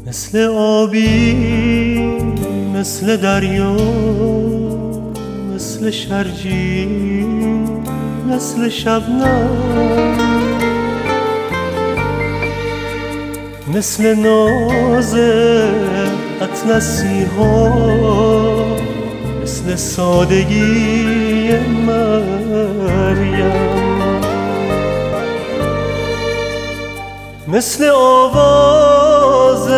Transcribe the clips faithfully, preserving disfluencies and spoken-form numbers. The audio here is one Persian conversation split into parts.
مثل آبی، مثل دریا، مثل شرجی، مثل شبنم، مثل ناز اطلسی ها، مثل سادگی مریم، مثل آواز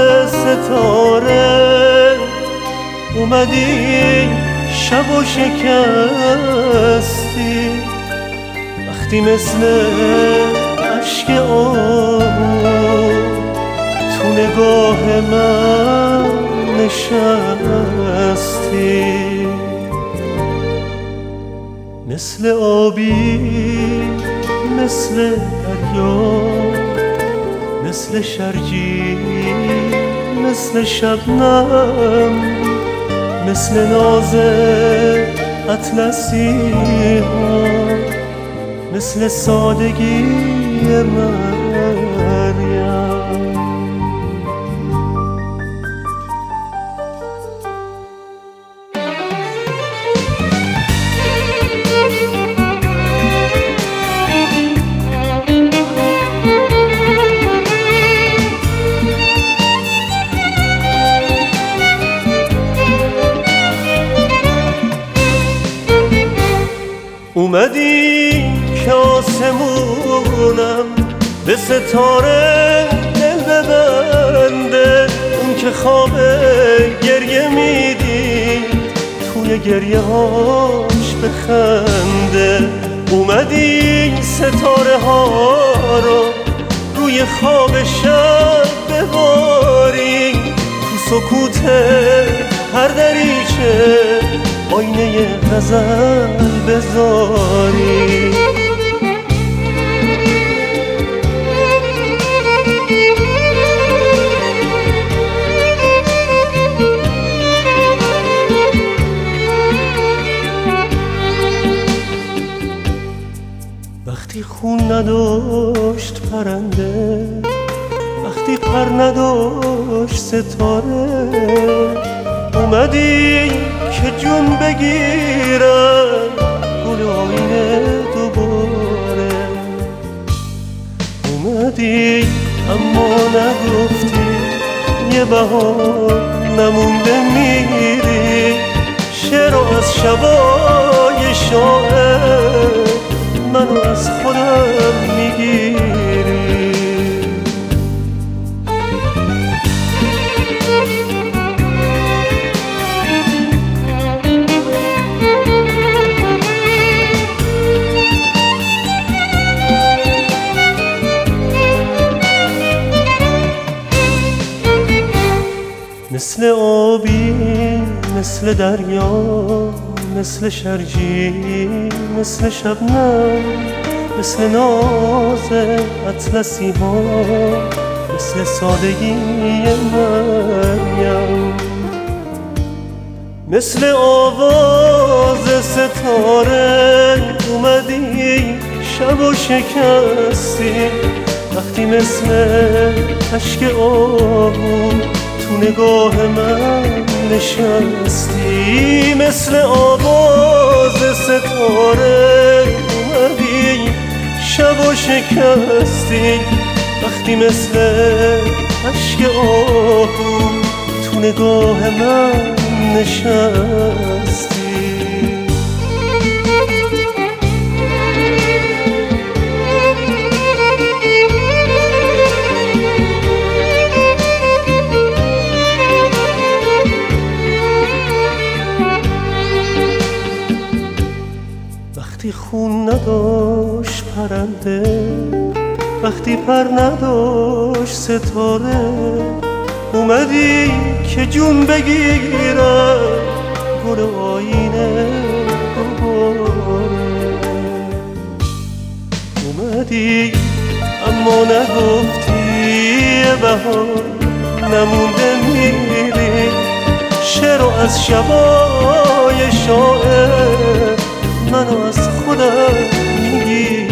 ستاره اومدی شب و شکستی، وقتی مثل عشق آهو تو نگاه من نشستی. مثل آبی، مثل دریا، مثل شرجی، مثل شبنم، مثل ناز اطلسی ها، مثل سادگی مریم. اومدی که آسمونم به ستاره دل ببنده، اون که خواب گریه میدی توی گریه هاش بخنده. اومدی ستاره ها رو روی خواب شب بباری، تو سکوت هر دریچه آینه غزل بذاری. وقتی خون نداشت پرنده، وقتی پر نداشت ستاره، اومدی که جون بگیرم گل آینه دوباره. اومدی اما نگفتی یه بهار نمونده میری، شعر از شبای شاعر منو از خودم میگیری. مثل آبی، مثل دریا، مثل شرجی، مثل شبنم، مثل ناز اطلسی ها، مثل سادگی مریم، مثل آواز ستاره اومدی شب و شکستی، وقتی مثل عشق آهو تو نگاه من نشستی. مثل آواز ستاره اومدی شب و شکستی، وقتی مثل عشق آهو تو نگاه من نشستی. وقتی خون نداشت پرنده، وقتی پر نداشت ستاره، اومدی که جون بگیرم گل آینه دوباره. اومدی اما نگفتی یه بهار نمونده میری، شعر از شبای شاعر منو از خودم میگی.